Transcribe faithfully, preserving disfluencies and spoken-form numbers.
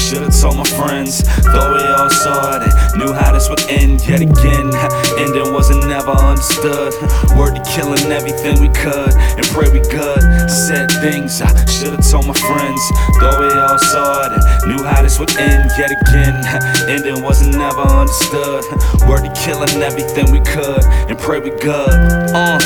should've told my friends. Thought we all saw it and knew how this would end yet again. Ending wasn't never understood. Word to killing everything we could and pray we good. Said things I should've told my friends. Thought we all saw it and knew how this would end yet again. Ending wasn't never understood. Word to killing everything we could and pray we good. Uh,